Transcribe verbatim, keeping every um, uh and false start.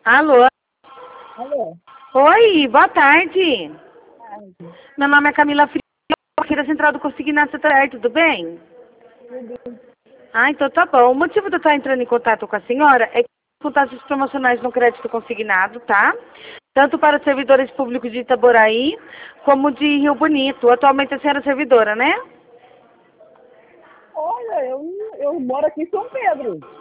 Alô? Alô? Oi, boa tarde. Tarde. Meu nome é Camila Frio, aqui da Central do Consignado Central, tudo bem? Tudo. Ah, então tá bom. O motivo de eu estar entrando em contato com a senhora é que contatos promocionais no crédito consignado, tá? Tanto para servidores públicos de Itaboraí, como de Rio Bonito. Atualmente a senhora é servidora, né? Olha, eu, eu moro aqui em São Pedro.